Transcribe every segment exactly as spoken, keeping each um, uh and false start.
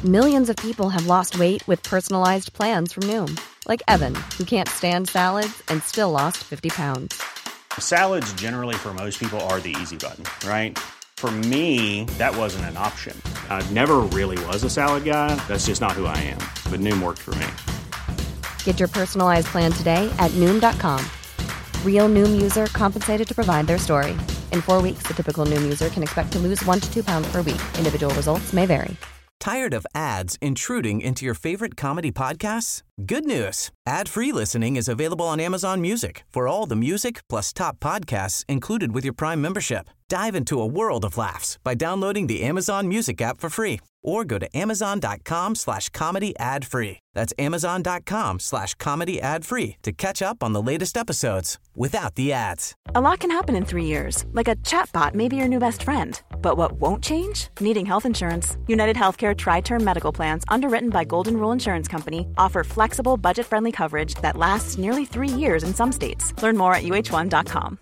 Millions of people have lost weight with personalized plans from Noom. Like Evan, who can't stand salads and still lost fifty pounds. Salads generally for most people are the easy button, right? For me, that wasn't an option. I never really was a salad guy. That's just not who I am. But Noom worked for me. Get your personalized plan today at Noom dot com. Real Noom user compensated to provide their story. In four weeks, the typical Noom user can expect to lose one to two pounds per week. Individual results may vary. Tired of ads intruding into your favorite comedy podcasts? Good news. Ad-free listening is available on Amazon Music for all the music plus top podcasts included with your Prime membership. Dive into a world of laughs by downloading the Amazon Music app for free or go to amazon.com slash comedy ad free. That's amazon.com slash comedy ad free to catch up on the latest episodes without the ads. A lot can happen in three years, like a chatbot may be your new best friend. But what won't change? Needing health insurance. United Healthcare Tri-Term Medical Plans, underwritten by Golden Rule Insurance Company, offer flexible, budget-friendly coverage that lasts nearly three years in some states. Learn more at u h one dot com.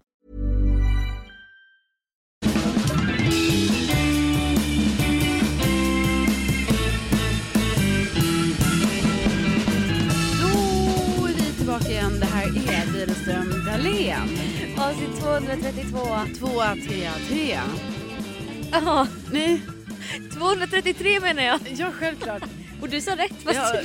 Då är vi tillbaka igen. Det här är Widerström Dahlén. Avsnitt tvåhundratrettiotvå. Tvåa, trea, trea. Jaha. Nej. tvåhundratrettiotre menar jag. Ja, självklart. Och du sa rätt. Fast... Ja.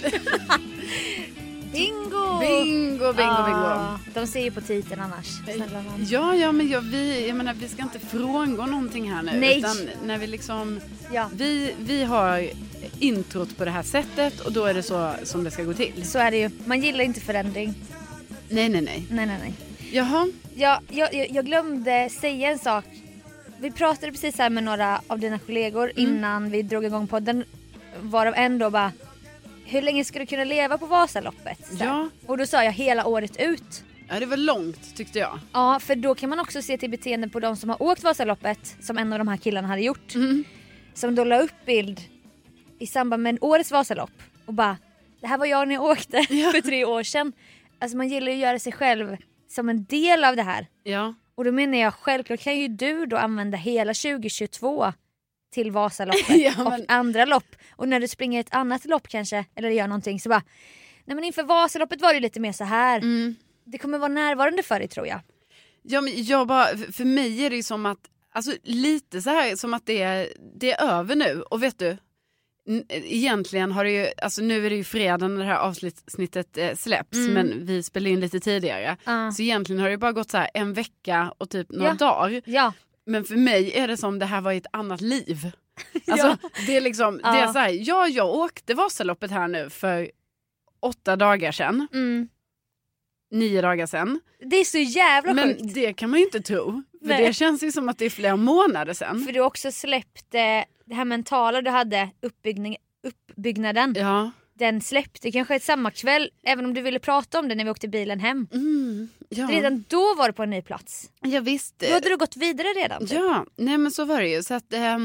Bingo! Bingo, bingo, ah, bingo. De ser ju på titeln annars. Ja, ja, men jag, vi, jag menar, vi ska inte frångå någonting här nu. Nej. Utan när vi liksom... Ja. Vi, vi har introt på det här sättet och då är det så som det ska gå till. Så är det ju. Man gillar inte förändring. Nej, nej, nej. Nej, nej, nej. Jaha. Ja, jag, jag glömde säga en sak. Vi pratade precis här med några av dina kollegor mm. innan vi drog igång podden. Varav en då bara... Hur länge ska du kunna leva på Vasaloppet? Så. Ja. Och då sa jag hela året ut. Ja, det var långt tyckte jag. Ja, för då kan man också se till beteenden på de som har åkt Vasaloppet. Som en av de här killarna hade gjort. Mm. Som då la upp bild i samband med årets Vasalopp. Och bara, det här var jag när jag åkte ja. för tre år sedan. Alltså man gillar ju att göra sig själv som en del av det här. Ja. Och då menar jag, självklart kan ju du då använda hela tjugohundratjugotvå till Vasaloppet ja, men... och andra lopp. Och när du springer ett annat lopp kanske, eller gör någonting så bara, nej men inför Vasaloppet var det lite mer så här. Mm. Det kommer vara närvarande för dig tror jag. Ja, men jag bara, för mig är det ju som att, alltså lite så här som att det är, det är över nu. Och vet du, egentligen har det ju, alltså nu är det ju fredag när det här avsnittet eh, släpps, mm. men vi spelar in lite tidigare. Uh. Så egentligen har det bara gått så här en vecka och typ några ja. dagar. Ja. Men för mig är det som det här var ett annat liv. Alltså ja. det är liksom, ja. det är så här, ja jag åkte Vasaloppet här nu för åtta dagar sedan. Mm. Nio dagar sedan. Det är så jävla men sjukt. Men det kan man ju inte tro. För Nej. det känns ju som att det är flera månader sedan. För du också släppte det här mentala du hade, uppbyggnad, uppbyggnaden. Ja. Den släppte kanske ett samma kväll, även om du ville prata om det när vi åkte bilen hem. Mm, ja. Redan då var du på en ny plats. Ja, visst. Då hade du gått vidare redan. Typ. Ja, nej men så var det ju. Så att, äh,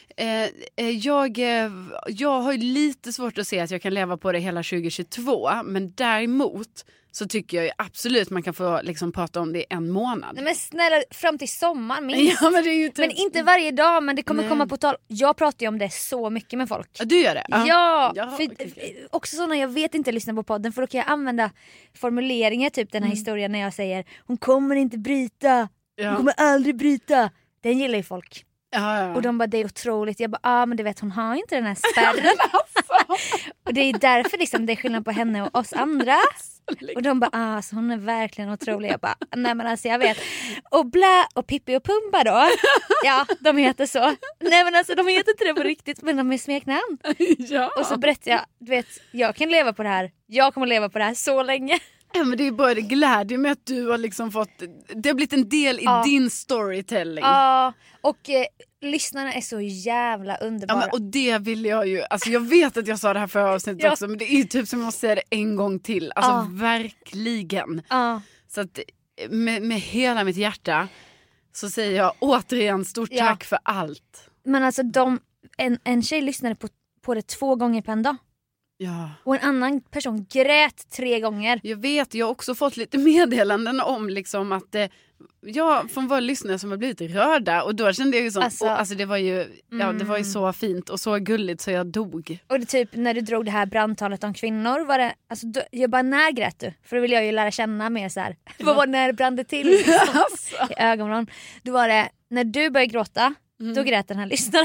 äh, jag, äh, jag har ju lite svårt att se att jag kan leva på det hela tjugohundratjugotvå. Men däremot så tycker jag ju absolut man kan få liksom prata om det i en månad. Nej men snälla, fram till sommaren minst. Ja, men, det är ju typ... men inte varje dag, men det kommer Nej. komma på tal. Jag pratar ju om det så mycket med folk. Ja, du gör det? Ja, ja. ja för, okay. Också sådana jag vet inte lyssna på podden. För då kan jag använda formuleringar, typ den här mm. historien när jag säger hon kommer inte bryta, ja. hon kommer aldrig bryta. Den gillar ju folk. Ja, ja. Och de bara, det är otroligt. Jag bara, ja ah, men du vet hon har inte den här spärren. alltså. Och det är därför liksom, det är skillnad på henne och oss andra. Och de bara, ah, så hon är verkligen otrolig. Jag bara, nej men alltså jag vet. Och Blä och Pippi och Pumba då. Ja, de heter så. Nej men alltså de heter inte det på riktigt, men de är smeknamn. Ja. Och så berättar jag, du vet, jag kan leva på det här. Jag kommer leva på det här så länge. Ja, men det är bara det glädje med att du har liksom fått, det har blivit en del i ja. din storytelling. Ja, och eh, lyssnarna är så jävla underbara. Ja, men, och det vill jag ju, alltså jag vet att jag sa det här förra avsnittet ja. också, men det är ju typ som jag måste säga det en gång till. Alltså ja. verkligen. Ja. Så att med, med hela mitt hjärta så säger jag återigen stort ja. tack för allt. Men alltså de, en, en tjej lyssnade på, på det två gånger per en dag. Ja. Och en annan person grät tre gånger. Jag vet, jag har också fått lite meddelanden om liksom att det, jag från våra lyssnare som har blivit rörda och då kände jag ju som, Alltså, och, alltså det var ju mm. ja, det var ju så fint och så gulligt så jag dog. Och det typ när du drog det här brandtalet om kvinnor var det, alltså då, jag bara, när grät du? För då vill jag ju lära känna mer så här. Vad var när brann det till liksom, Alltså. i ögonen? Då var det när du började gråta, Mm. då grät den här lyssnaren.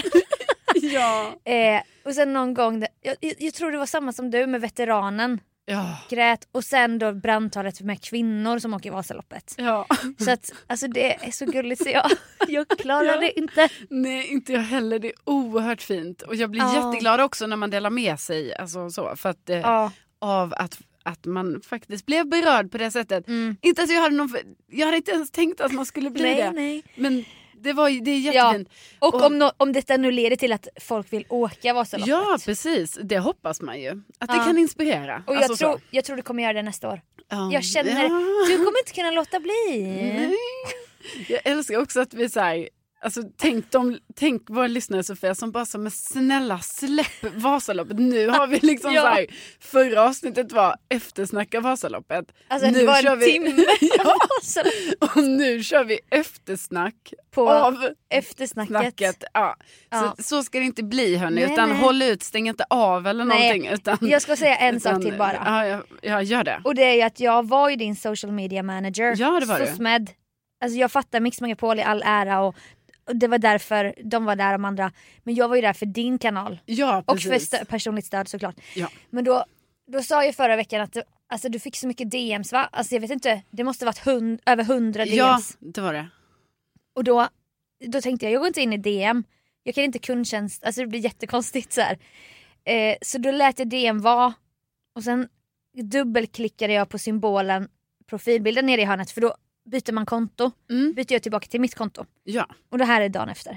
Ja. eh, och sen någon gång, det, jag, jag, jag tror det var samma som du med veteranen. Ja. Grät och sen då brandtalet med kvinnor som åker Vasaloppet. Ja. Så att alltså det är så gulligt så jag, jag klarar Ja. det inte. Nej, inte jag heller. Det är oerhört fint. Och jag blir Ja. jätteglad också när man delar med sig. Alltså så, för att, eh, Ja. av att, att man faktiskt blev berörd på det sättet. Mm. Inte att jag hade någon, jag hade inte ens tänkt att man skulle bli Nej, det. nej. Men det, var, ju- det är jättefint. Och, Och- om, no, om detta nu leder till att folk vill åka Vasaloppet. Ja, precis. Det hoppas man ju. Att det Ja. kan inspirera. Och jag, Alltså tror, så. jag tror du kommer göra det nästa år. Ja. Jag känner, Ja. du kommer inte kunna låta bli. Nej. Jag älskar också att vi säger, alltså tänk, de, tänk våra lyssnare Sofia som bara så, men snälla släpp Vasaloppet. Nu har vi liksom Ja. så här, förra avsnittet var eftersnacka Vasaloppet. Alltså nu det var kör en vi, timme ja, Vasaloppet och nu kör vi eftersnack på av eftersnacket. snacket. Ja. Ja. Så, så ska det inte bli hörni, Nej, utan nej. håll ut, stäng inte av eller Nej. någonting. Utan, Jag ska säga en sak utan, till bara. Ja, jag, jag gör det. Och det är ju att jag var ju din social media manager. Ja, det var du. SOSMED. Alltså jag fattar Mix Megapol i all ära och, och det var därför de var där de andra. Men jag var ju där för din kanal. Ja, Och precis. för stö- personligt stöd såklart. Ja. Men då, då sa jag förra veckan att du, alltså, du fick så mycket D Ms va? Alltså jag vet inte, det måste varit hund, över hundra D Ms. Ja, det var det. Och då, då tänkte jag, jag går inte in i D M. Jag kan inte kundtjänst, alltså det blir jättekonstigt så här. Eh, så då lät jag D M vara. Och sen dubbelklickade jag på symbolen, profilbilden nere i hörnet. För då byter man konto. Mm. Byter jag tillbaka till mitt konto. Ja. Och det här är dagen efter.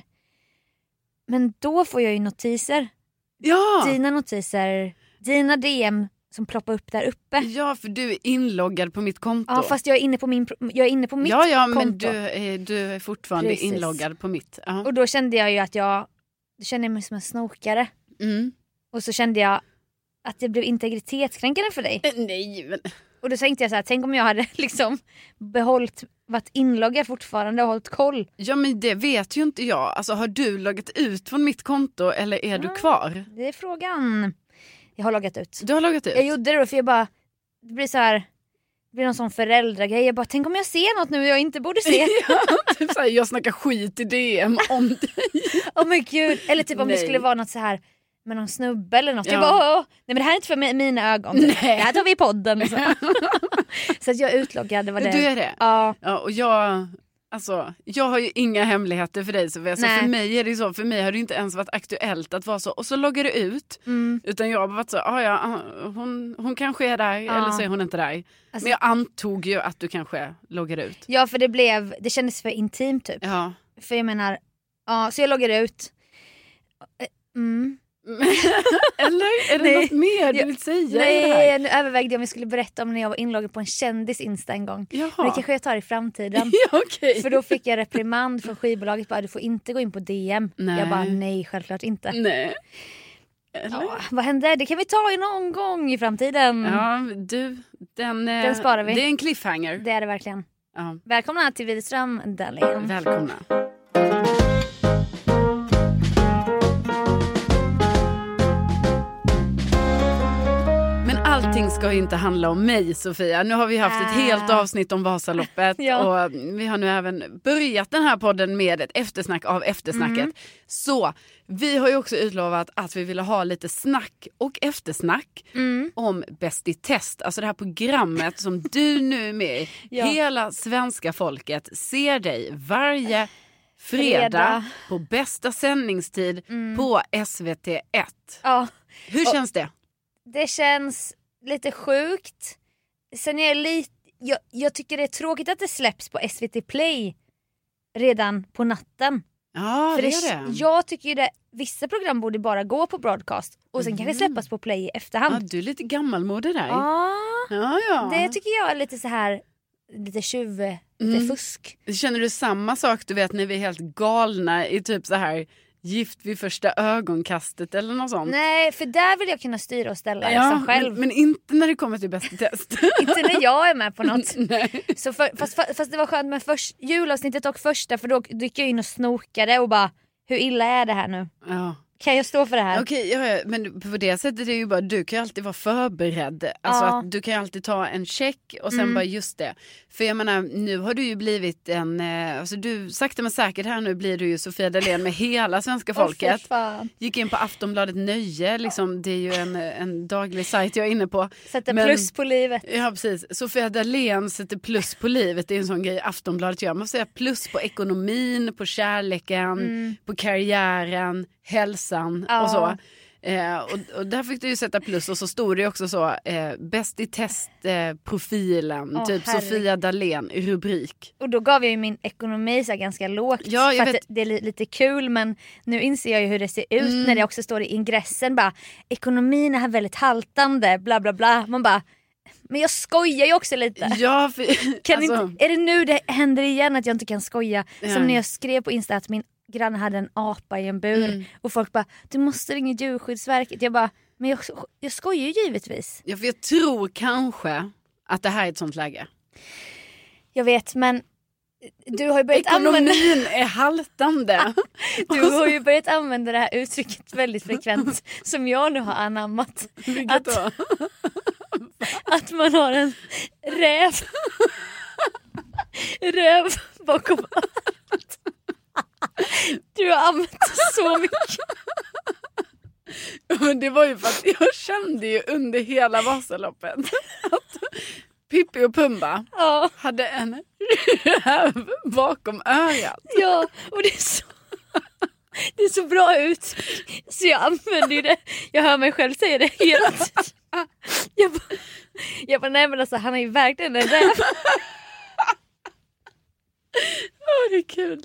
Men då får jag ju notiser. Ja. Dina notiser, dina D M som ploppar upp där uppe. Ja, för du är inloggad på mitt konto. Ja, fast jag är inne på, min, jag är inne på mitt ja, ja, konto. men du är, du är fortfarande Precis. inloggad på mitt. Ja. Och då kände jag ju att jag, då kände jag mig som en snokare. Mm. Och så kände jag att det blev integritetskränkande för dig. Eh, Nej, men... Och då tänkte jag så här, tänk om jag hade liksom behållit, varit inloggad fortfarande och hållit koll. Ja, men det vet ju inte jag. Alltså, har du loggat ut från mitt konto eller är du kvar? Det är frågan. Jag har loggat ut. Du har loggat ut? Jag gjorde det då för jag bara, det blir så här, det blir någon sån föräldragrej. Jag bara, tänk om jag ser något nu jag inte borde se. Ja, typ så här, jag snackar skit i D M om dig. Åh oh men gud. Eller typ om Nej. det skulle vara något så här med någon snubbe eller något. Ja. Jag bara, åh, åh. Nej men det här är inte för mi- mina ögon. Nej. Det här tar vi i podden. Så, så att jag är utloggad, det var det. Du är det? Ja. Ja, och jag... Alltså, jag har ju inga hemligheter för dig Sofia, så Nej. för mig är det så, för mig har det inte ens varit aktuellt att vara så, och så loggar du ut, Mm. utan jag har varit så, ah, ja, ah, hon, hon kanske är där, Ja. eller så är hon inte där. Alltså- Men jag antog ju att du kanske loggar ut. Ja för det blev, det kändes för intimt typ. Ja. För jag menar, ja så jag loggade ut. Mm. Eller är det Nej. något mer du Jag- vill säga i det här? Nej, nu övervägde jag om jag skulle berätta om när jag var inloggad på en kändis Insta en gång. Jaha. Men det kanske jag tar i framtiden. Ja, okej. För då fick jag reprimand från skivbolaget, bara du får inte gå in på D M. Nej. Jag bara nej, självklart inte. Nej. Eller? Ja, vad hände? Det kan vi ta i någon gång i framtiden. Ja, du, den, eh, Den sparar vi. Det är en cliffhanger. Det är det verkligen. Ja. Välkomna till Widerström Dahlén. Välkomna. Men allting ska ju inte handla om mig, Sofia. Nu har vi haft ett Ah. helt avsnitt om Vasaloppet. Ja. Och vi har nu även börjat den här podden med ett eftersnack av eftersnacket. Mm. Så vi har ju också utlovat att vi ville ha lite snack och eftersnack Mm. om Bäst i test. Alltså det här programmet som du nu är med i. Ja. Hela svenska folket ser dig varje fredag, Fredag. på bästa sändningstid Mm. på S V T ett. Ja, Hur Och- känns det? det känns lite sjukt. Sen är jag lite, jag, jag tycker det är tråkigt att det släpps på S V T Play redan på natten. Ja, För det det, är det. jag tycker ju det, vissa program borde bara gå på broadcast och sen kanske släppas på Play i Ja, efterhand. du är lite gammalmodig där. Ja, Ja, ja. det tycker jag är lite så här, lite tjuv, lite Mm. fusk. Känner du samma sak, du vet, när vi är helt galna i typ så här Gift vid första ögonkastet eller något sånt. Nej, för där vill jag kunna styra och ställa ja, liksom själv. Men, men inte när det kommer till Bäst i test. Inte när jag är med på något. Nej. Så för, fast, fast det var skönt med först, julavsnittet och första, för då gick jag in och snokade och bara, hur illa är det här nu? Ja. Kan jag stå för det här? Okej, ja, ja, men på det sättet är det ju bara, du kan ju alltid vara förberedd. Alltså Ja. att du kan ju alltid ta en check och sen Mm. bara just det. För jag menar, nu har du ju blivit en, eh, alltså du, sakta men säkert här nu blir du ju Sofia Dalén med hela svenska Åh, folket. fy fan. Gick in på Aftonbladet Nöje, liksom, det är ju en, en daglig sajt jag är inne på. Sätter Men- plus på livet. Ja, precis. Sofia Dalén sätter plus på livet. Det är en sån grej Aftonbladet gör. Man får säga plus på ekonomin, på kärleken, på karriären, hälsan Ja. och så. Eh, och, och där fick du ju sätta plus och så stod det också så eh, bäst i test eh, profilen, Åh, typ herregud. Sofia Dalén i rubrik. Och då gav jag ju min ekonomi så här ganska lågt. Ja, jag för vet. att det är li- lite kul, men nu inser jag ju hur det ser ut Mm. när det också står i ingressen bara, ekonomin är här väldigt haltande, bla bla bla. Man bara, men jag skojar ju också lite. Ja, för, Kan alltså, inte, är det nu det händer igen att jag inte kan skoja? Ja. Som när jag skrev på Insta att min granne hade en apa i en bur. Mm. Och folk bara, du måste ringa Djurskyddsverket. Jag bara, men jag, jag skojar ju givetvis. ja, för jag tror kanske att det här är ett sånt läge. Jag vet, men du har ju börjat använda... Ekonomin är haltande. Du har ju börjat använda det här uttrycket väldigt frekvent som jag nu har anammat. Vilket Att, då? att man har en räv röv bakom örat. Du har använt det så mycket. Men det var ju för att jag kände ju under hela Vasaloppet att Pippi och Pumba Ja, hade en räv bakom örat. ja, och det är så... Det är så bra ut. Så jag använder ju det. Jag hör mig själv säga det hela tiden. Jag bara, jag bara nej men alltså han är ju verkligen en räv. Åh, det är kul.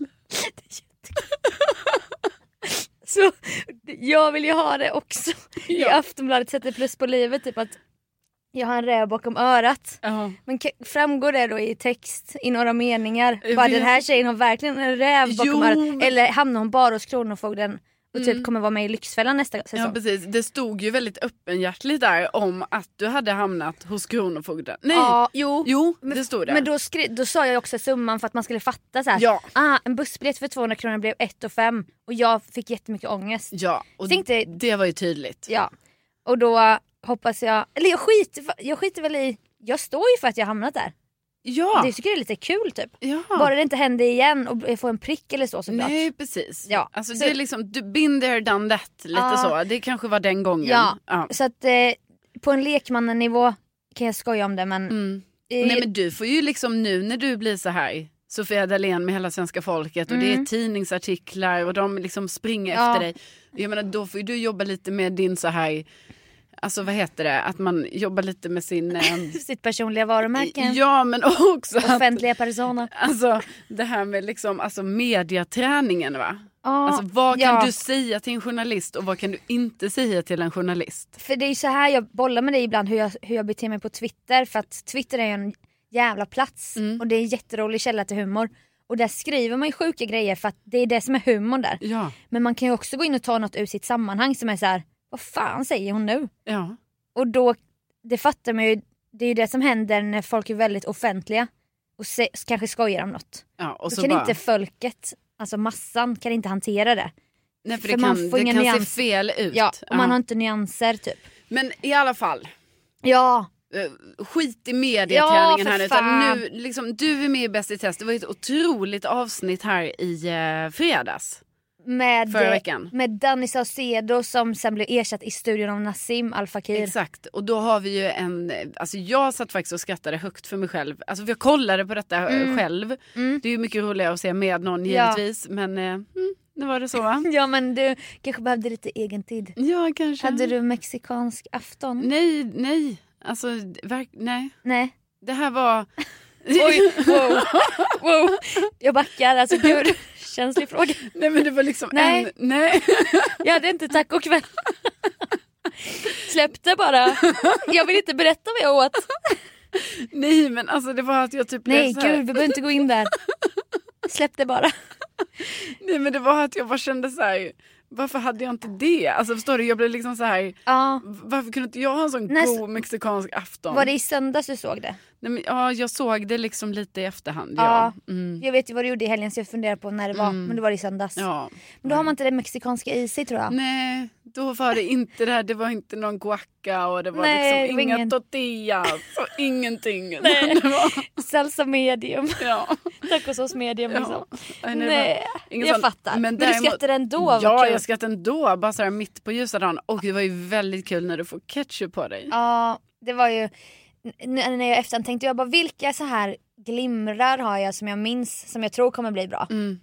Så jag vill ju ha det också. I Ja. Aftonbladet sätter plus på livet typ att jag har en räv bakom örat. Ja. Men ka- framgår det då i text i några meningar? Jag Bara vet. den här tjejen har verkligen en räv bakom Jo, örat. men- Eller hamnar hon bara hos Kronofogden och typ Mm. kommer vara med i Lyxfällan nästa säsong? Ja, precis. Det stod ju väldigt öppenhjärtligt där om att du hade hamnat hos Kronofogden. Nej, Ja, jo. jo, Men- det stod det. Men då, skri- då sa jag också summan för att man skulle fatta så här. Ja. Ah, en bussbiljett för tvåhundra kronor blev ett och fem och jag fick jättemycket ångest. Ja, och Tänkte- det var ju tydligt. Ja. Och då hoppas jag, eller jag skiter, jag skiter väl i, jag står ju för att jag hamnat där. Ja, Det tycker jag är lite kul typ. ja. Bara det inte händer igen och jag får en prick eller så såklart. Nej, precis. Ja. Alltså, Så- det är liksom, du been there, done that. Lite Ja. så. Det kanske var den gången. Ja. Ja. Så att eh, på en lekmannanivå kan jag skoja om det, men... Mm. eh, Nej, men du får ju liksom nu när du blir så här Sofia Dalén med hela svenska folket och det är tidningsartiklar och de liksom springer Ja. efter dig. Jag menar, då får ju du jobba lite med din så här, alltså vad heter det, att man jobbar lite med sin eh, sitt personliga varumärke. ja, men också att, Offentliga persona. alltså det här med liksom alltså mediaträningen, va? Ja, Alltså vad kan ja. du säga till en journalist och vad kan du inte säga till en journalist? För det är ju så här jag bollar med dig ibland hur jag, hur jag beter mig på Twitter. För att Twitter är ju en jävla plats. Mm. Och det är en jätterolig källa till humor. Och där skriver man ju sjuka grejer för att det är det som är humorn där. Ja, Men man kan ju också gå in och ta något ur sitt sammanhang som är så här: vad fan säger hon nu? ja. Och då, det fattar man ju, det är ju det som händer när folk är väldigt offentliga. Och se, kanske skojar om något. ja och Då så kan bara, inte folket, alltså massan kan inte hantera det. nej, för för det man kan, får det inga kan se nyans- fel ut. Ja, och man Ja. har inte nyanser typ. Men i alla fall, Ja, eh, skit i mediaträningen Ja, här för nu. Utan fan. nu liksom, du är med i Bäst i test. Det var ett otroligt avsnitt här i eh, fredags. med, Förra veckan. med Danny Saucedo som sen blev ersatt i studion av Nassim Al Fakir. Exakt, och då har vi ju en, alltså jag satt faktiskt och skrattade högt för mig själv. Alltså för jag kollade på detta mm. själv. Mm. Det är ju mycket roligare att se med någon Ja. givetvis. Men eh, mm, det var det så, va? Ja, men du kanske behövde lite egen tid. Ja, kanske. Hade du mexikansk afton? Nej, nej. Alltså, verk... nej. Nej. Det här var... Oj, wow. wow. Jag backar, alltså gud. Känslig fråga. Nej, men det var liksom Nej. en... Nej. Jag hade inte tacokväll. Släpp det bara. Jag vill inte berätta vad jag åt. Nej, men alltså det var att jag typ... blev Nej, så här- gud, vi behöver inte gå in där. Släpp det bara. Nej, men det var att jag bara kände så här, varför hade jag inte det? Alltså förstår du, jag blev liksom så här, ja. Varför kunde inte jag ha en sån Näst... god mexikansk afton? Var det i söndags du såg det? Nej, men, ja, jag såg det liksom lite i efterhand. Ja, ja. Mm. Jag vet ju vad du gjorde i helgen så jag funderar på när det var, Mm. men det var i söndags. Ja. Men då har man inte det mexikanska i sig tror jag. Nej, då var det inte det här, det var inte någon guacca och det var Nej, liksom inga ingen... tortillas och ingenting. Nej. Det var... Salsa medium. Ja. Tacosås medium liksom. Ja. Nej, det Nej, ingen jag sån... fattar. Men, men däremot... du skrattade ändå, vad Ja, kul. jag skrattade ändå, bara så här mitt på ljusa dagen. Och det var ju väldigt kul när du får ketchup på dig. Ja, det var ju... N- när jag efterhand tänkte jag bara, vilka så här glimrar har jag som jag minns, som jag tror kommer bli bra. Mm.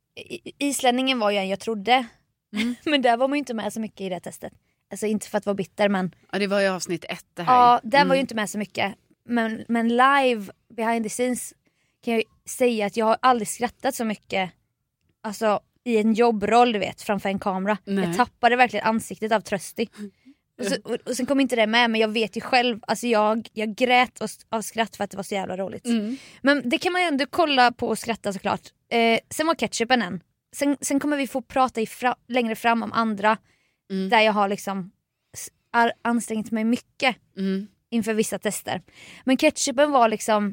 I- Islänningen var ju en jag trodde. Mm. Men där var man ju inte med så mycket i det testet. Alltså inte för att vara bitter, men... Ja, det var ju avsnitt ett det här. Ja, den mm. var ju inte med så mycket. Men, men live, behind the scenes, kan jag säga att jag har aldrig skrattat så mycket. Alltså i en jobbroll, du vet, framför en kamera. Nej. Jag tappade verkligen ansiktet av tröstig. Och, så, och, och sen kom inte det med, men jag vet ju själv, alltså jag, jag grät av skratt för att det var så jävla roligt. Mm. Men det kan man ju ändå kolla på och skratta såklart. Eh, sen var ketchupen en. Sen, sen kommer vi få prata i fra, längre fram om andra mm. där jag har liksom ar, ansträngt mig mycket mm. inför vissa tester. Men ketchupen var liksom,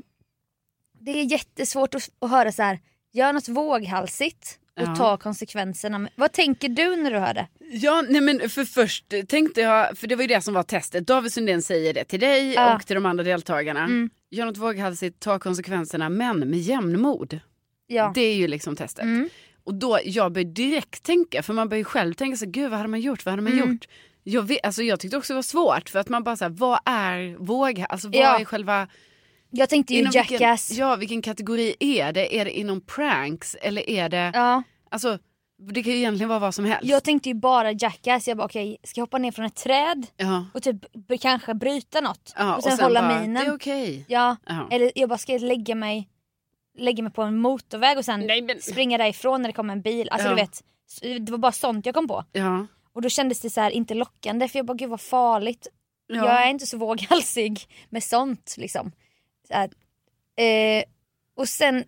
det är jättesvårt att, att höra så här, gör något våghalsigt och ja. ta konsekvenserna. Vad tänker du när du hör det? Ja, nej men för först tänkte jag, för det var ju det som var testet. David Sundén säger det till dig ja. och till de andra deltagarna. Mm. Gör något våghalsigt, ta konsekvenserna, men med jämnmod. Ja. Det är ju liksom testet. Mm. Och då, jag började direkt tänka, för man börjar ju själv tänka så, gud vad hade man gjort, vad hade man mm. gjort? Jag, vet, alltså, jag tyckte också det var svårt, för att man bara så här, vad är våg, alltså vad ja. är själva... Jag tänkte ju inom Jackass. Vilken, ja, vilken kategori är det? Är det inom pranks, eller är det... Ja. Alltså, det kan ju egentligen vara vad som helst. Jag tänkte ju bara Jackass. Jag bara okej, okay, ska jag hoppa ner från ett träd ja. och typ b- kanske bryta något ja, och sen, och sen hålla bara, minen. Det är okej. Okay. Ja. ja. Eller jag bara ska lägga mig lägga mig på en motorväg och sen Nej, men... springa därifrån när det kommer en bil. Alltså ja. du vet, det var bara sånt jag kom på. Ja. Och då kändes det så här inte lockande, för jag bara gud vad farligt. Ja. Jag är inte så våghalsig med sånt liksom. Så här, eh, och sen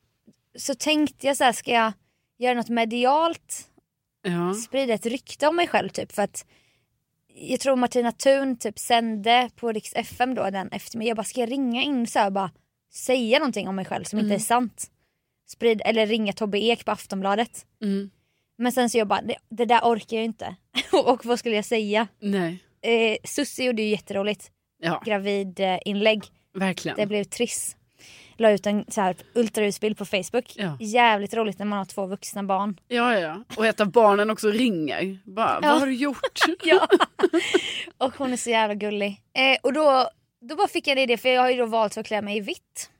så tänkte jag så här, ska jag göra något medialt? Ja. Sprida ett rykte om mig själv typ, för att jag tror Martina Thun typ sände på Riks F M då den eftermiddagen. Jag bara, ska jag ringa in så här, bara säga någonting om mig själv som mm. inte är sant? Sprid, eller ringa Tobbe Ek på Aftonbladet. Mm. Men sen så jag bara, det, det där orkar jag inte. Och vad skulle jag säga? Nej. Eh, Susie gjorde ju jätteroligt. Ja. Gravid eh, inlägg. Verkligen. Det blev triss. La ut en så här ultraljudsbild på Facebook. Ja. Jävligt roligt när man har två vuxna barn. Ja, ja. Och ett av barnen också ringer. Bara, ja. Vad har du gjort? Ja. Och hon är så jävla gullig. Eh, och då, då bara fick jag det, för jag har ju då valt att klä mig i vitt.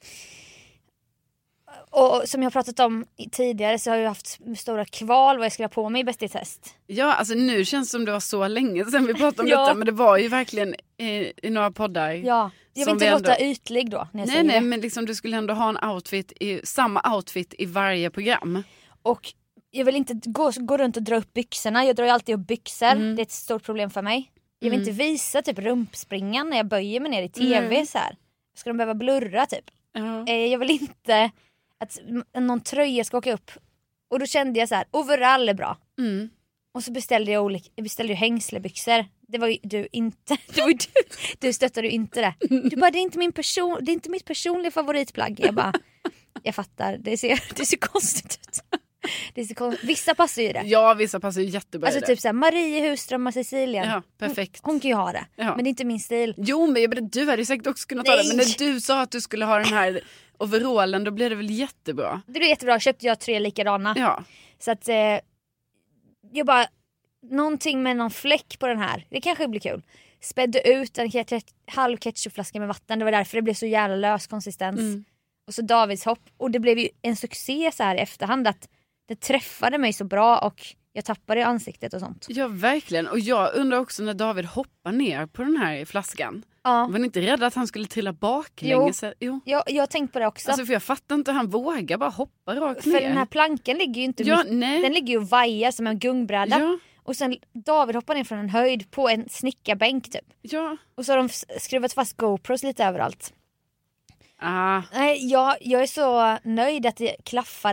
Och som jag har pratat om tidigare så har jag haft stora kval vad jag skulle ha på mig i Bäst i test. Ja, alltså nu känns det som det var så länge sedan vi pratade om ja. detta. Men det var ju verkligen i, i några poddar. Ja, jag vill inte låta ändå... ytlig då. När jag nej, säger nej, det. men liksom, du skulle ändå ha en outfit i, samma outfit i varje program. Och jag vill inte gå, gå runt och dra upp byxorna. Jag drar ju alltid upp byxor. Mm. Det är ett stort problem för mig. Jag vill mm. inte visa typ rumpspringan när jag böjer mig ner i tv mm. så här. Ska de behöva blurra typ? Uh-huh. Eh, jag vill inte att någon tröja ska åka upp. Och då kände jag så här, overall är bra. Mm. Och så beställde jag olika, jag beställde ju hängslebyxor. Det var ju du inte. Det var ju du, du stöttade ju inte det. Du bara, det är inte min person, det är inte mitt personliga favoritplagg. Jag bara, jag fattar. Det ser, det ser konstigt ut. Det är så konst... Vissa passar ju det. Ja, vissa passar ju jättebra. Alltså typ såhär, Marie Husström och Cecilien. Ja, perfekt. Hon, hon kan ju ha det. Ja. Men det är inte min stil. Jo, men jag, du hade säkert också kunnat Nej. ta det. Men när du sa att du skulle ha den här overallen, då blev det väl jättebra. Det blev jättebra. Köpte jag tre likadana. Ja. Så att eh, jag bara, någonting med någon fläck på den här. Det kanske blir kul. Spädde ut en ket- halv ketchupflaska med vatten. Det var därför det blev så jävla lös konsistens. Mm. Och så Davids hopp. Och det blev ju en succé så här i efterhand att det träffade mig så bra och jag tappade i ansiktet och sånt. Ja, verkligen. Och jag undrar också när David hoppar ner på den här flaskan. Ja. Var ni inte rädda att han skulle trilla baklänges? Jo, jo. Jag, jag har tänkt på det också. Alltså för jag fattar inte, han vågar bara hoppa rakt för ner. För den här plankan ligger ju inte ja, mitt, nej. Den ligger ju och vajar som en gungbräda. Ja. Och sen David hoppar ner från en höjd på en snickarbänk typ. Ja. Och så har de skruvat fast GoPros lite överallt. Ah. Nej, jag, jag är så nöjd att det klaffade.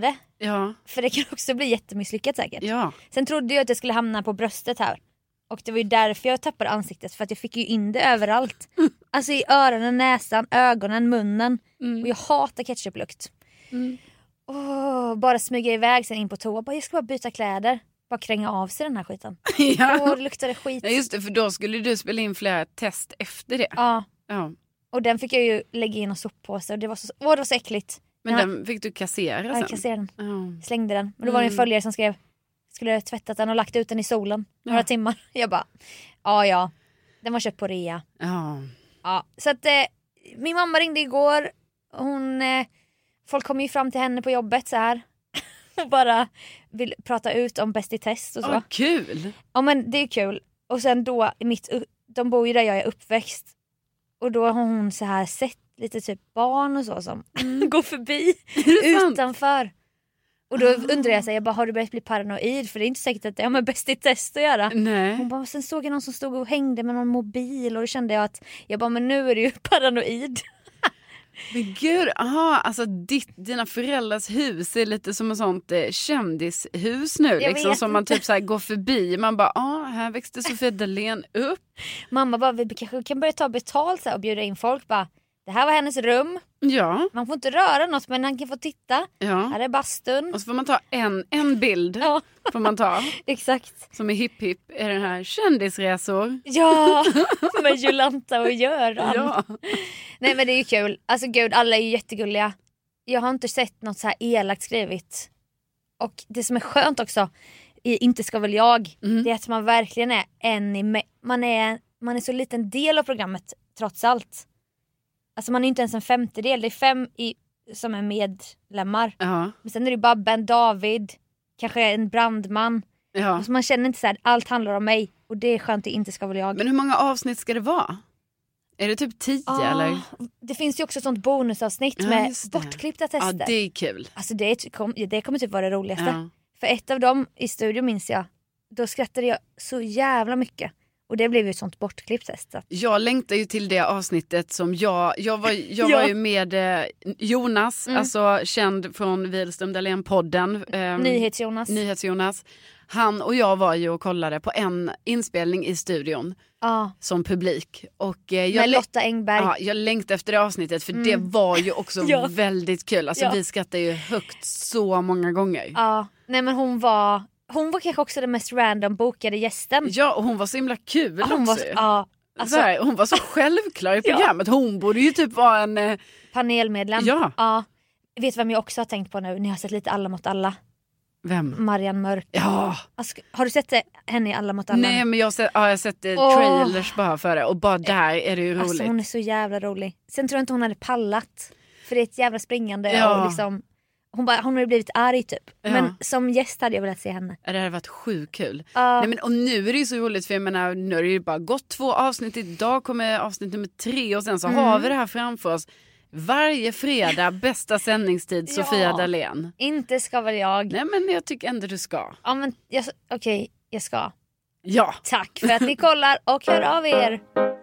Ja. För det kan också bli jättemisslyckat säkert. Ja. Sen trodde jag att det skulle hamna på bröstet här. Och det var ju därför jag tappade ansiktet. För att jag fick ju in det överallt. Alltså i öronen, näsan, ögonen, munnen. Mm. Och jag hatar ketchuplukt. Mm. Oh, bara smyga iväg sen in på toa. Bara, jag ska bara byta kläder. Bara kränga av sig den här skiten. Ja. Åh, det luktade skit. Ja, just det, för då skulle du spela in flera test efter det. Ja. Ja. Och den fick jag ju lägga in och soppåse. Och det var så, åh, det var så äckligt. Men ja. den fick du kassera Ja, sen? jag kasserade den. Ja. Slängde den. Men då var det en Mm. följare som skrev, skulle jag tvättat den och lagt ut den i solen några Ja. timmar. Jag bara, ja ja. Den var köpt på rea. Ja. Ja, så att eh, min mamma ringde igår. Hon, eh, folk kom ju fram till henne på jobbet så här. Och bara vill prata ut om Bäst i test och så. Åh, kul! Ja men det är kul. Och sen då, mitt, de bor ju där jag är uppväxt. Och då har hon så här sett lite typ barn och så som mm. går förbi utanför. Och då undrar jag sig, jag bara, har du börjat bli paranoid? För det är inte säkert att det har med Bäst i test att göra. Nej. Hon bara, sen såg jag någon som stod och hängde med någon mobil. Och då kände jag att, jag bara, men nu är du ju paranoid. Men gud, aha, alltså ditt, dina föräldrars hus är lite som en sånt eh, kändishus nu. Jag Liksom, vet som man inte. typ så här går förbi. Man bara, ah, här växte Sofia Dalén upp. Mamma bara, vi kanske kan börja ta betalt så här, och bjuda in folk. Bara, det här var hennes rum. Ja, Man får inte röra något, men han kan få titta. ja. Här är bastun. Och så får man ta en, en bild. Ja, Får man ta. exakt. Som är hipp hipp är den här kändisresor. Ja, med Jolanta och Göran. Ja. Nej men det är ju kul. Alltså gud, alla är ju jättegulliga. Jag har inte sett något så här elakt skrivit. Och det som är skönt också i Inte ska väl jag, Mm. det är att man verkligen är en i me- man är man är så liten del av programmet trots allt. Alltså man är inte ens en femtedel, det är fem i, som är medlemmar. Ja. Men sen är det Babben, David, kanske en brandman. Ja. Alltså man känner inte så här, allt handlar om mig. Och det är skönt, det Inte ska väl jag. Men hur många avsnitt ska det vara? Är det typ tio Ah, eller? det finns ju också ett sånt bonusavsnitt Ja, med just det. bortklippta Ja, tester. det är kul. Alltså det, är, ty- kom, det kommer typ vara det roligaste. Ja. För ett av dem i studion minns jag, då skrattade jag så jävla mycket. Och det blev ju ett sånt bortklippt test. Så. Jag längtar ju till det avsnittet som jag, jag var, jag Ja. var ju med eh, Jonas, Mm. alltså känd från Wihlström Dahlén-podden. Eh, Nyhets-Jonas. Nyhets-Jonas. Han och jag var ju och kollade på en inspelning i studion Ja, som publik. Och, eh, jag, med lä- Lotta Engberg. ja, jag längtade efter det avsnittet för Mm. det var ju också Ja. väldigt kul. Alltså Ja. vi skrattade ju högt så många gånger. Ja, nej men hon var, hon var kanske också den mest random bokade gästen. Ja, och hon var så himla kul Ja, hon också. var, ja, alltså, så här, hon var så självklar i Ja. programmet. Hon borde ju typ vara en... Eh, panelmedlem. Ja. Ja. Vet du vem jag också har tänkt på nu? Ni har sett lite Alla mot alla. vem? Marianne Mörk. Ja. Alltså, har du sett det, henne i Alla mot alla? Nej, men jag har sett, ja, jag har sett eh, Åh. trailers bara för det. Och bara där är det ju roligt. Alltså hon är så jävla rolig. Sen tror jag inte hon hade pallat. För det är ett jävla springande. Ja. Och liksom, hon, bara, hon har blivit arg typ. Ja. Men som gäst hade jag velat se henne. Ja, det hade varit sjukt kul. Ja. Nej, men, och nu är det ju så roligt för jag menar, nu har det ju bara gått två avsnitt. Idag kommer avsnitt nummer tre och sen så Mm. har vi det här framför oss. Varje fredag, bästa sändningstid, Ja. Sofia Dalén. Inte ska väl jag. Nej, men jag tycker ändå du ska. Ja men jag, okej, jag ska. Ja. Tack för att ni kollar och hör av er.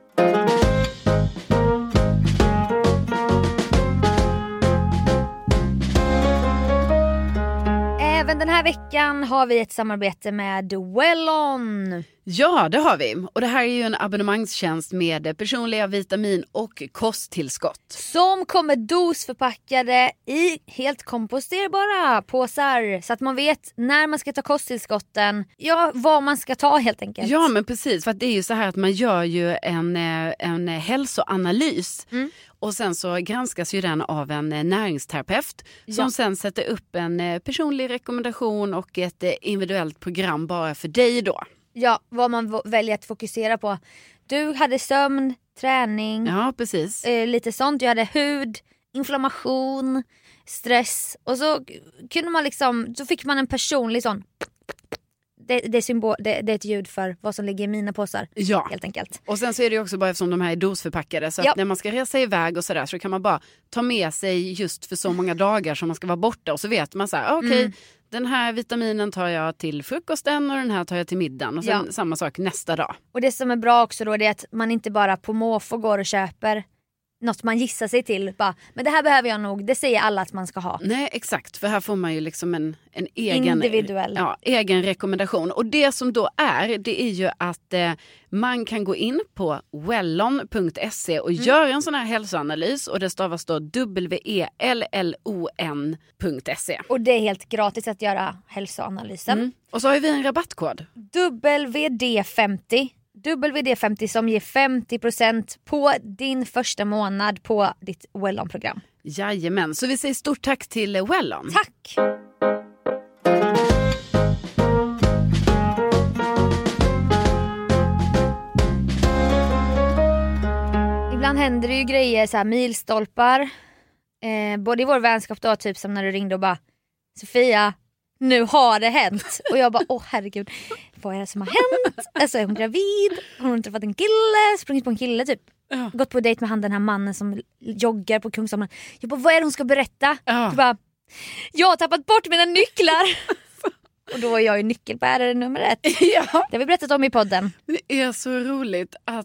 Även den här veckan har vi ett samarbete med Wellon. Ja, det har vi. Och det här är ju en abonnemangstjänst med personliga vitamin- och kosttillskott. Som kommer dosförpackade i helt komposterbara påsar. Så att man vet när man ska ta kosttillskotten. Ja, vad man ska ta helt enkelt. Ja, men precis. För att det är ju så här att man gör ju en, eh, en hälsoanalys. Mm. Och sen så granskas ju den av en eh, näringsterapeut. Som Ja. sen sätter upp en eh, personlig rekommendation och ett eh, individuellt program bara för dig då. Ja, vad man v- väljer att fokusera på. Du hade sömn, träning, Ja, precis. eh, lite sånt. Jag hade hud, inflammation, stress. Och så k- kunde man liksom, så fick man en personlig sån. Det, det, är symbol, det, det är ett ljud för vad som ligger i mina påsar. Ja. Helt enkelt. Och sen så är det ju också bara eftersom de här är dosförpackade så att Ja. när man ska resa iväg och sådär så kan man bara ta med sig just för så många dagar som man ska vara borta och så vet man så här, okej, Mm. den här vitaminen tar jag till frukosten och den här tar jag till middagen och sen Ja. samma sak nästa dag. Och det som är bra också då, det är att man inte bara på måfå går och köper något man gissar sig till. Bara, men det här behöver jag nog, det säger alla att man ska ha. Nej, exakt. För här får man ju liksom en, en egen, individuell. Ja, egen rekommendation. Och det som då är, det är ju att eh, man kan gå in på wellon punkt se och mm. göra en sån här hälsoanalys. Och det stavas då W E L L O N punkt se. Och det är helt gratis att göra hälsoanalysen. Mm. Och så har vi en rabattkod. W D femtio. W D femtio som ger femtio procent på din första månad på ditt Wellon-program. Jajamän, så vi säger stort tack till Wellon. Tack! Ibland händer det ju grejer, så här milstolpar. Eh, både i vår vänskap då, typ som när du ringde och bara Sofia, nu har det hänt. Och jag bara, åh herregud, vad är det som har hänt? Alltså är hon gravid? Har hon träffat en kille? Sprungit på en kille typ? Ja. Gått på dejt med han, den här mannen som joggar på Kungsholmen. Jag bara, vad är det hon ska berätta? Ja. Jag bara, jag har tappat bort mina nycklar. Och då är jag ju nyckelbärare nummer ett. Ja. Det har vi berättat om i podden. Det är så roligt att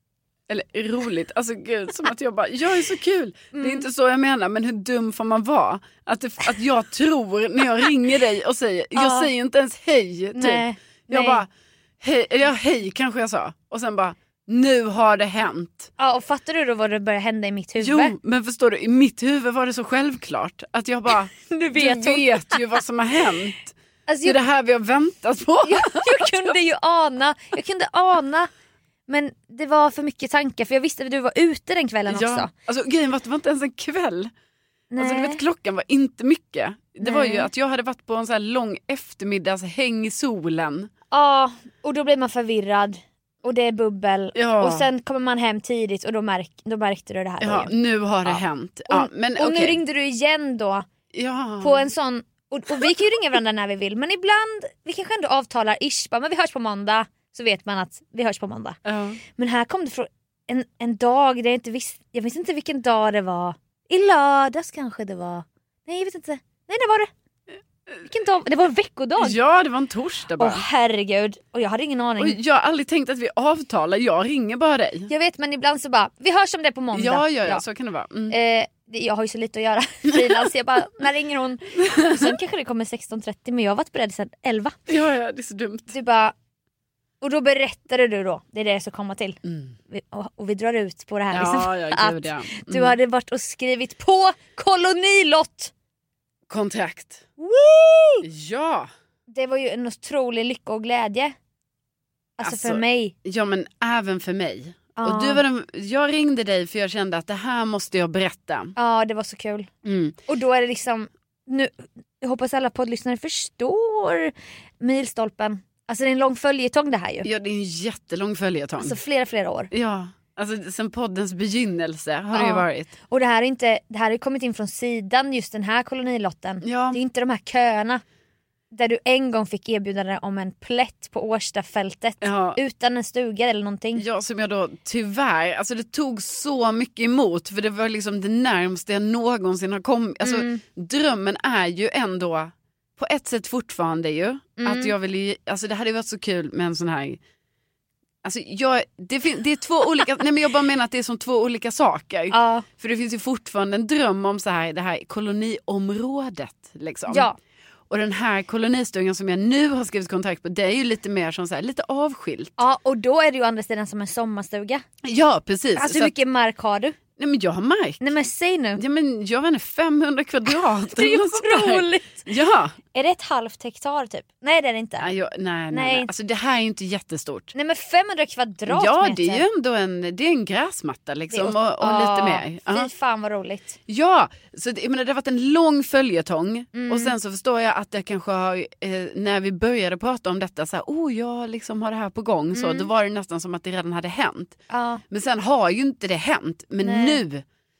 Eller roligt, alltså gud, som att jag bara, jag är så kul. Mm. Det är inte så jag menar, men hur dum får man vara? Att, det, att jag tror när jag ringer dig och säger, ja. jag säger inte ens hej typ. Nej, jag nej. bara, hej, eller hej kanske jag sa. Och sen bara, nu har det hänt. Ja, och fattar du då vad det började hända i mitt huvud? Jo, men förstår du, i mitt huvud var det så självklart. Att jag bara, du vet, du vet ju vad som har hänt. Alltså, jag, det är det här vi har väntat på. Jag, jag kunde ju ana, jag kunde ana. Men det var för mycket tankar, för jag visste att du var ute den kvällen ja. också. Alltså grejen var att det var inte ens en kväll. Nej. Alltså du vet, klockan var inte mycket. Det Nej. var ju att jag hade varit på en så här lång eftermiddagshäng i solen. Ja, och då blir man förvirrad. Och det är bubbel. Ja. Och sen kommer man hem tidigt och då, märk, då märkte du det här. Ja, då nu har det ja. hänt. Ja, och men, och okay. nu ringde du igen då. Ja. På en sån, och, och vi kan ju ringa varandra när vi vill. Men ibland, vi kanske ändå avtalar ish, men vi hörs på måndag. Så vet man att vi hörs på måndag. Ja. Men här kom det från en, en dag där jag inte visste, jag visste inte vilken dag det var. I lördags kanske det var. Nej, jag vet inte. Nej, det var det. Vilken dag? Det var en veckodag. Ja, det var en torsdag bara. Åh herregud. Och jag hade ingen aning. Och jag har aldrig tänkt att vi avtalar. Jag ringer bara dig. Jag vet, men ibland så bara, vi hörs om det på måndag. Ja, ja, ja. Så kan det vara. Mm. Eh, jag har ju så lite att göra. Frilans, jag bara, när ringer hon? Och sen kanske det kommer sexton trettio, men jag har varit beredd sedan elva. Ja, ja, det är så dumt. Du bara... Och då berättade du då, det är det jag ska komma till. Mm. Vi, och, och vi drar ut på det här. Ja, liksom, ja, gud, att ja. Mm. du hade varit och skrivit på kolonilott. Kontrakt. Woo! Ja. Det var ju en otrolig lycka och glädje. Alltså, alltså för mig. Ja, men även för mig. Ja. Och du var den, jag ringde dig för jag kände att det här måste jag berätta. Ja, det var så kul. Mm. Och då är det liksom, nu, jag hoppas alla poddlyssnare förstår milstolpen. Alltså det är en lång följetong det här ju. Ja, det är en jättelång följetong. Alltså flera, flera år. Ja, alltså sen poddens begynnelse har ja. det ju varit. Och det här är inte, det här har kommit in från sidan, just den här kolonilotten. Ja. Det är inte de här köerna. Där du en gång fick erbjudande om en plätt på Årstafältet. Ja. Utan en stuga eller någonting. Ja, som jag då tyvärr, alltså det tog så mycket emot. För det var liksom det närmaste jag någonsin har kommit. Alltså mm. drömmen är ju ändå... På ett sätt fortfarande ju. Mm. Att jag vill ju, alltså det hade varit så kul med en sån här. Alltså jag, det, fin, det är två olika, nej men jag bara menar att det är som två olika saker. Ja. För det finns ju fortfarande en dröm om så här, det här koloniområdet liksom. Ja. Och den här kolonistugan som jag nu har skrivit kontrakt på, det är ju lite mer som så här, lite avskilt. Ja, och då är det ju andra sidan som en sommarstuga. Ja, precis. Alltså hur mycket att, mark har du? Nej men jag har märkt. Nej men säg nu. Ja men jag vet inte, femhundra kvadrat. Det är ju otroligt. Ja. Är det ett halvt hektar typ? Nej det är det inte. Nej, jag, nej, nej, nej. Alltså det här är ju inte jättestort. Nej men femhundra kvadratmeter. Ja det är ju ändå en, det är en gräsmatta liksom. Och, och ah, lite mer. Fy uh-huh. fan vad roligt. Ja, så det, jag menar, det har varit en lång följetong. Mm. Och sen så förstår jag att det kanske har, eh, när vi började prata om detta så här, oh jag liksom har det här på gång. Så mm. då var det nästan som att det redan hade hänt. Ah. Men sen har ju inte det hänt. Men nej. nu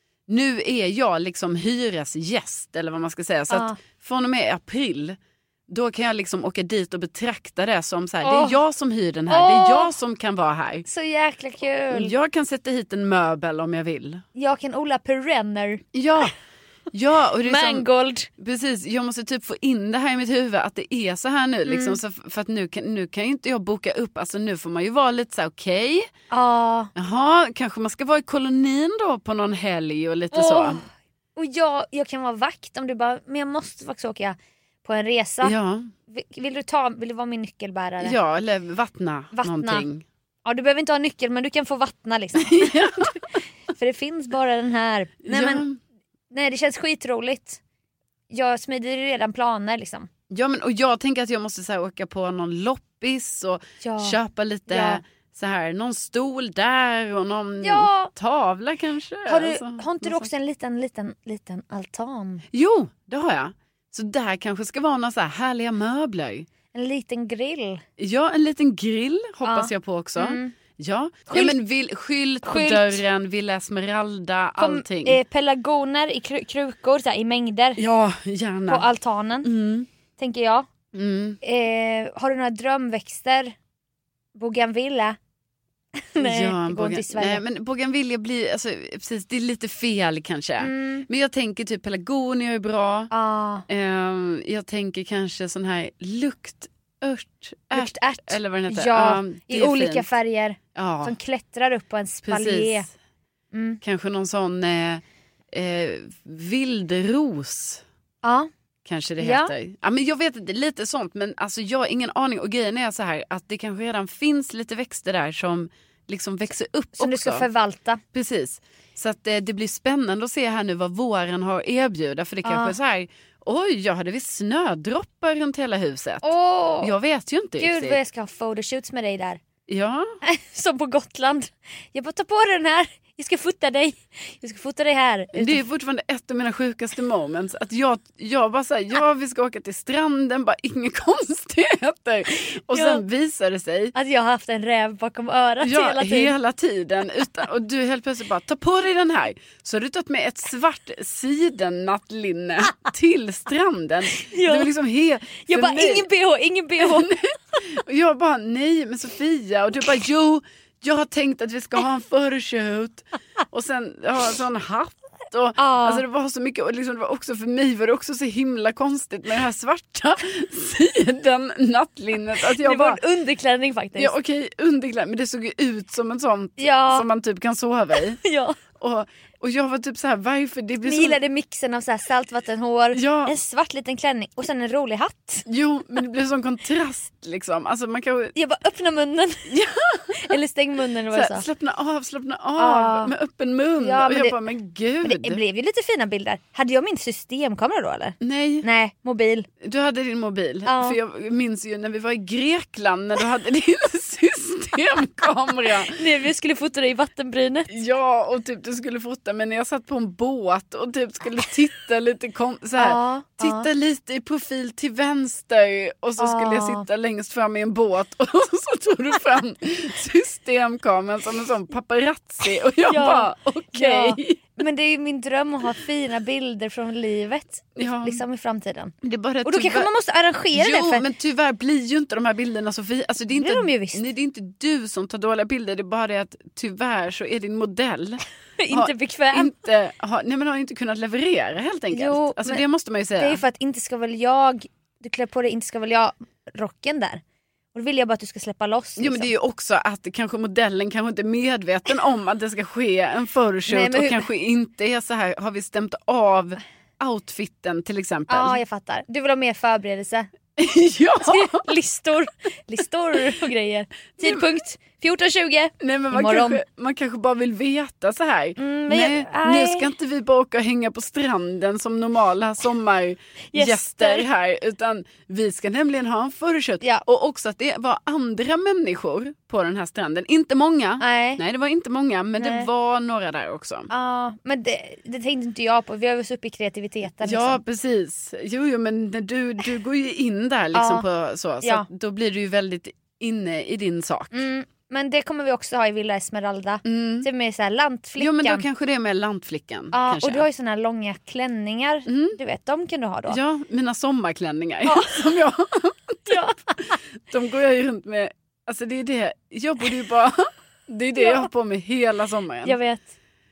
Nu är jag liksom hyresgäst eller vad man ska säga. Så ah. att från och med april då kan jag liksom åka dit och betrakta det som så här, oh. det är jag som hyr den här. Oh. Det är jag som kan vara här. Så jäkla kul. Jag kan sätta hit en möbel om jag vill. Jag kan odla perenner. Ja. Ja, och det är Mangold. som, precis, jag måste typ få in det här i mitt huvud att det är så här nu. Liksom, Mm. så för att nu kan, nu kan ju inte jag boka upp. Alltså nu får man ju vara lite så här, okej. Okay. Ja. Jaha, kanske man ska vara i kolonin då på någon helg och lite Åh. så. Och jag, jag kan vara vakt om du bara, men jag måste faktiskt åka på en resa. Ja, Vill, vill du ta, vill du vara min nyckelbärare? ja eller vattna, Vattna. någonting. Ja, du behöver inte ha nyckel, men du kan få vattna liksom. För det finns bara den här. Nej, Ja. men, nej det känns skitroligt. Jag smider ju redan planer liksom. Ja, men och jag tänker att jag måste så här, åka på någon loppis och Ja. köpa lite Ja. så här, någon stol där och någon Ja. tavla kanske. Har, du, Alltså, har inte du något också en liten, liten, liten altan? Jo, det har jag. Så där kanske ska vara några så här härliga möbler. En liten grill? Ja, en liten grill hoppas Ja. jag på också. Mm. Ja, Skylt. ja men vill, skylt på Skylt. dörren, Villa Esmeralda, Kom, allting. eh, pelargoner i kru- krukor så här, i mängder Ja, på gärna. altanen, Mm. tänker jag. Mm. Eh, har du några drömväxter? Bougainvillea? Nej, ja, det går Bogan, inte i Sverige. nej, men Bougainvillea blir, alltså, precis, det är lite fel kanske. Mm. Men jag tänker typ pelargonier är bra. Ah, Ehm, jag tänker kanske sån här luktört, ärt, luktärt. eller vad den heter. Ja, det i är olika fint. färger. Ja, Som klättrar upp på en spalier. precis. Mm. Kanske någon sån eh, eh, vildros. Ja. Kanske det Ja. heter. Ja, men jag vet inte, lite sånt. Men alltså, jag har ingen aning. Och grejen är så här att det kanske redan finns lite växter där som liksom växer upp Som också. du ska förvalta. Precis. Så att eh, det blir spännande att se här nu vad våren har att erbjuda. För det kanske Ja. är så här, oj, jag hade visst snödroppar runt hela huset. Åh, Jag vet ju inte gud riktigt. vad jag ska ha photoshoots med dig där. Ja, Som på Gotland. Jag bara ta på dig den här. Jag ska fota dig. Jag ska fota dig här. det är fortfarande ett av mina sjukaste moments. Att jag, jag bara säger, ja vi ska åka till stranden, bara inga konstigheter. Och Ja. sen visar det sig Att jag har haft en räv bakom örat ja, hela tiden. hela tiden. Utan, och du helt plötsligt bara, ta på dig den här. Så har du tagit med ett svart sidennattlinne till stranden. Ja. Det var liksom he- Jag för bara, mig- ingen bh, ingen bh. Och jag bara, nej men Sofia. Och du bara, jo, jag har tänkt att vi ska ha en photoshoot. Och sen ha en sån hatt. Och, Ja. alltså det var så mycket. Och liksom, det var också, för mig var det också så himla konstigt med det här svarta siden nattlinnet. Att jag Det bara, var en underklänning faktiskt. ja okej, underklädd. Men det såg ju ut som en sån Ja. som man typ kan sova i. Ja. Och, och jag var typ så här, varför det blir Vi så... gillade mixen av så här saltvattenhår, Ja. en svart liten klänning och sen en rolig hatt. Jo, men det blir sån kontrast liksom. Alltså man kan Jag bara, öppna munnen. Eller stäng munnen eller vad så jag här, sa. slappna av, slappna av Ja. med öppen mun. Ja, och men jag det- bara, men gud. Men det blev ju lite fina bilder. Hade jag min systemkamera då eller? Nej, Nej, mobil. du hade din mobil. Ja. För jag minns ju när vi var i Grekland när du hade din systemkamera. Nej, vi skulle fota dig i vattenbrynet. Ja, och typ du skulle fota, men när jag satt på en båt och typ skulle titta lite kom, så här, Ja, titta ja. lite i profil till vänster och så skulle jag Ja. sitta längst fram i en båt och så tog du fram systemkameran som en sån paparazzi och jag Ja. bara okej. Ja. Men det är ju min dröm att ha fina bilder från livet Ja. liksom i framtiden. Det är bara Och då kanske man måste arrangera Jo, det för men tyvärr blir ju inte de här bilderna Sofie. Alltså det är inte, blir de ju visst. nej, det är inte du som tar dåliga bilder. Det är bara det att tyvärr så är din modell inte har bekväm. inte, har, nej, men har inte kunnat leverera helt enkelt. Jo, alltså men det måste man ju säga. Det är ju för att inte ska väl jag, du klär på dig inte ska väl jag rocken där. Och då vill jag bara att du ska släppa loss. Liksom. Jo, men det är ju också att kanske modellen kanske inte är medveten om att det ska ske en photoshoot. Nej, men och hur- kanske inte är så här, har vi stämt av outfitten till exempel. Ja, jag fattar. Du vill ha mer förberedelse. ja. Listor, listor och grejer. Tidpunkt fjorton tjugo. Nej, men man Imorgon. kanske, man kanske bara vill veta så här. Mm, men nej, jag- nu nej. ska inte vi bara åka och hänga på stranden som normala sommargäster Gäster. här. Utan vi ska nämligen ha en photoshoot. Ja. Och också att det var andra människor på den här stranden. Inte många. Nej. Nej, det var inte många. Men Nej. det var några där också. Ja, men det, det tänkte inte jag på. Vi har ju så uppe i kreativiteten. Ja, Liksom. precis. Jo, jo, men när du, du går ju in där liksom Ja. på så. Så Ja. att då blir du ju väldigt inne i din sak. Mm, men det kommer vi också ha i Villa Esmeralda. Mm. Det är med så här lantflickan. Jo, men då kanske det är med lantflickan. Ja, kanske. och du har ju såna här långa klänningar. Mm. Du vet, de kan du ha då. Ja, mina sommarklänningar som jag, Ja. de går jag ju runt med. Alltså det är det, jag borde ju bara, det är det jag har på mig hela sommaren. Jag vet.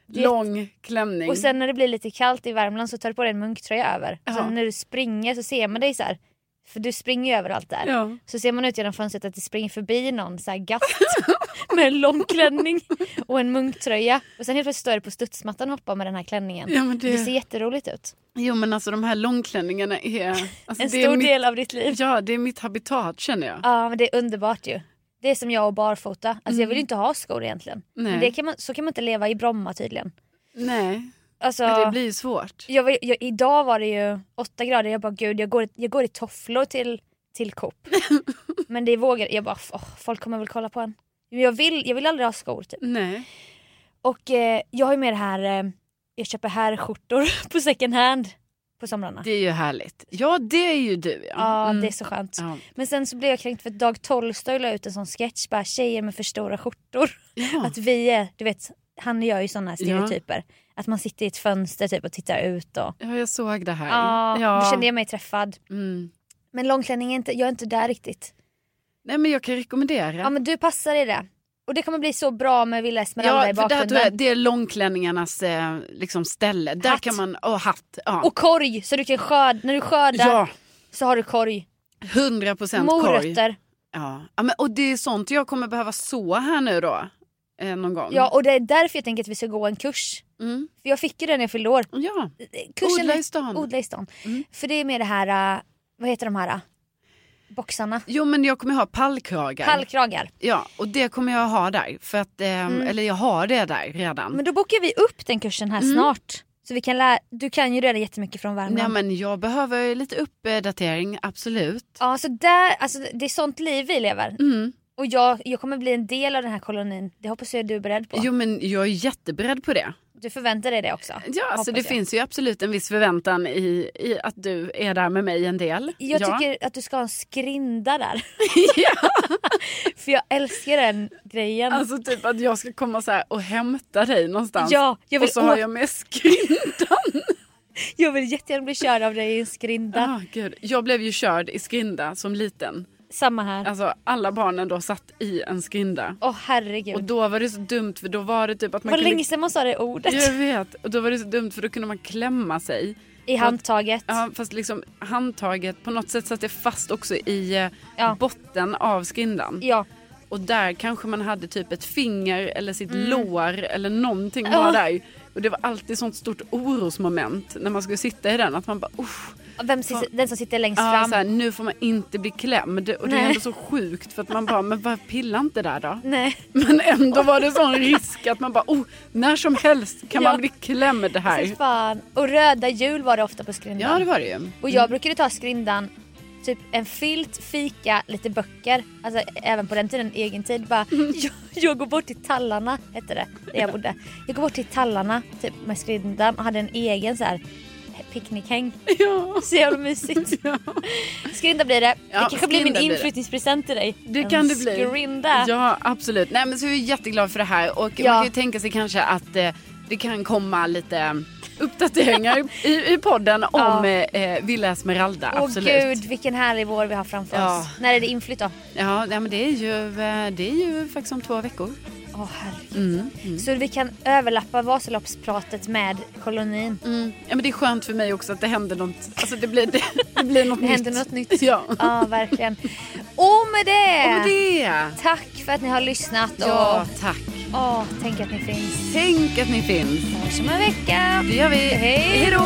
lång klänning. Och sen när det blir lite kallt i Värmland så tar du på dig en munktröja över. Ja. Så när du springer så ser man dig så här. För du springer ju överallt där. Ja. Så ser man ut genom fönstret att det springer förbi någon så här gast med en lång klänning och en munktröja. Och sen helt plötsligt står du på studsmattan och hoppar med den här klänningen. Ja, men det... det ser jätteroligt ut. Jo, men alltså de här långklänningarna är... Alltså, en det stor är mitt... del av ditt liv. Ja, det är mitt habitat, känner jag. Ja, men det är underbart ju. Det är som jag och barfota. Alltså mm. jag vill ju inte ha skor egentligen. Nej. Men det kan man, så kan man inte leva i Bromma tydligen. Nej, alltså, men det blir ju svårt. Jag, var- jag, idag var det ju åtta grader. Jag bara, gud, jag går, jag går i tofflor till, till Coop. Men det vågar jag bara, åh, folk kommer väl kolla på en. Jag vill, jag vill aldrig ha skor typ. Nej. Och eh, jag har ju med det här, eh, jag köper här skjortor på second hand på somrarna. Det är ju härligt. Ja, det är ju du. Ja, Ja, mm. det är så skönt. Ja. Men sen så blev jag kränkt för att Dag Tolstoy la ut en sån sketch, bara tjejer med för stora skjortor. Ja. Att vi är, du vet, han gör ju såna stereotyper. Ja. Att man sitter i ett fönster typ och tittar ut. Och... Ja, jag såg det här. Ja, ja. då kände jag mig träffad. Mm. Men långklänning är inte, jag är inte där riktigt. Nej, men jag kan rekommendera. Ja, men du passar i det. Och det kommer bli så bra med Villa Esmeralda Ja, i för där bakgrunden. tror jag, det är långklänningarnas eh, liksom ställe. Där Hatt. kan man, åh, hatt. Ja. Och korg, så du kan skörda, när du skördar Ja. så har du korg. hundra procent korg. Morötter. Ja. Ja, men, och det är sånt jag kommer behöva så här nu då. Eh, någon gång. Ja, och det är därför jag tänker att vi ska gå en kurs. Mm. För jag fick ju den när jag fyllde år. Ja. Kursen Odla är- i stan. Odla i stan. Mm. För det är med det här, uh, vad heter de här? Uh, boxarna. Jo, men jag kommer ha pallkragar. Pallkragar. Ja, och det kommer jag ha där. För att, eh, Mm. Eller jag har det där redan. Men då bokar vi upp den kursen här Mm. snart. Så vi kan lära, du kan ju redan jättemycket från Nej, Värmland. men jag behöver lite uppdatering, absolut. Ja, så där, alltså, det är sånt liv vi lever. Mm. Och jag, jag kommer bli en del av den här kolonin. Det hoppas jag du är beredd på. Jo, men jag är jätteberedd på det. Du förväntar dig det också. Ja, alltså det hoppas jag. finns ju absolut en viss förväntan i, i att du är där med mig en del. Jag ja. tycker att du ska ha en skrinda där. Ja. För jag älskar den grejen. Alltså typ att jag ska komma så här och hämta dig någonstans. Ja, jag vill och så å- har jag med skrindan. Jag vill jättegärna bli körd av dig i en skrinda. Ah, gud. Jag blev ju körd i skrinda som liten. Samma här. Alltså alla barnen då satt i en skrinda. Åh herregud. Och då var det så dumt för då var det typ att man Vad kunde... länge sedan man sa det ordet. Jag vet. Och då var det så dumt för då kunde man klämma sig. I handtaget. Ja, fast liksom handtaget på något sätt satt det fast också i eh, Ja. botten av skrindan. Ja. Och där kanske man hade typ ett finger eller sitt Mm. lår eller någonting Ja. var där. Och det var alltid sånt stort orosmoment när man skulle sitta i den. Att man bara, usch. Vem sitter, den som sitter längst Ja, fram. så här, nu får man inte bli klämd. Och det Nej. är ändå så sjukt för att man bara, men vad pilla inte där då? Nej. Men ändå var det sån risk att man bara, oh, när som helst kan Ja. man bli klämd Fy här. fan. Och röda hjul var det ofta på skrindan. Ja, det var det ju. Och jag brukade ta skrindan, typ en filt, fika, lite böcker. Alltså även på den tiden, egen tid. Bara, jag, jag går bort till tallarna, hette det, där jag bodde. Jag går bort till tallarna typ, med skrindan och hade en egen så här picknickhäng. Ja. Så jävla mysigt. Ja. Skrinda blir det. Ja, det kanske blir min skrinda blir det. inflyttningspresent till dig. Det En kan det bli. Skrinda. Ja, absolut. Nej, men så är jag jätteglad för det här. Och Ja. man kan ju tänka sig kanske att eh, det kan komma lite uppdateringar i, i podden Ja. om eh, Villa Esmeralda. Åh Absolut. gud, vilken härlig vår vi har framför Ja. oss. När är det inflytt då? Ja, nej, men det är ju, eh, det är ju faktiskt om två veckor. Åh herregud. Mm, mm. Så vi kan överlappa Vasaloppspratet med kolonin. Mm. Ja, men det är skönt för mig också att det händer något. Alltså det blir, det, det blir något Det nytt. händer något nytt. Ja. Ja, verkligen. Och med det, Och med det. tack för att ni har lyssnat. Ja, Och, tack. åh, tänk att ni finns. Tänk att ni finns. Hörs om en vecka. Det gör vi. Hej Hej då!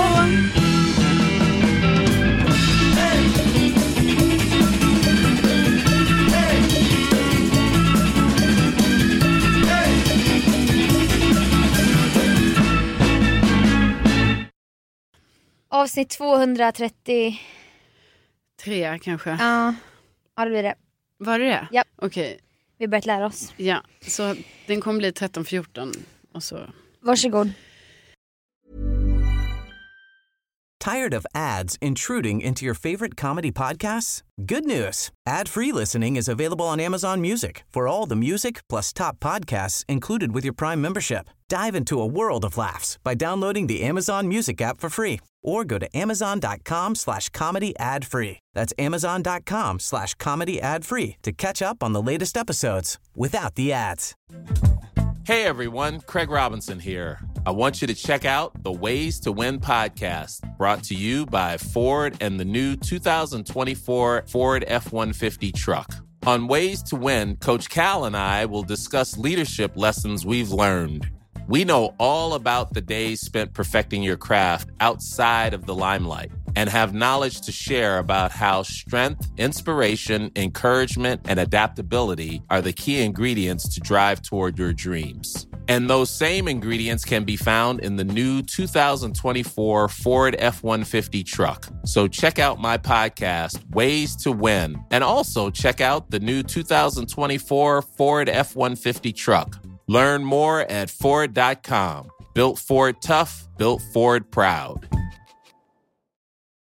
Avsnitt tvåhundratrettio. Tre kanske. Ja, ja det blir det. Var det det? Ja. Okej. Vi har börjat lära oss. Ja, så den kommer bli tretton fjorton och så. Varsågod. Tired of ads intruding into your favorite comedy podcasts? Good news. Ad-free listening is available on Amazon Music for all the music plus top podcasts included with your Prime membership. Dive into a world of laughs by downloading the Amazon Music app for free or go to amazon.com slash comedy ad free. That's amazon.com slash comedy ad free to catch up on the latest episodes without the ads. Hey everyone, Craig Robinson here. I want you to check out the Ways to Win podcast, brought to you by Ford and the new two thousand twenty-four Ford F one fifty truck. On Ways to Win, Coach Cal and I will discuss leadership lessons we've learned. We know all about the days spent perfecting your craft outside of the limelight and have knowledge to share about how strength, inspiration, encouragement, and adaptability are the key ingredients to drive toward your dreams. And those same ingredients can be found in the new two thousand twenty-four Ford F one fifty truck. So check out my podcast, Ways to Win, and also check out the new two thousand twenty-four Ford F one fifty truck. Learn more at Ford dot com. Built Ford tough, built Ford proud.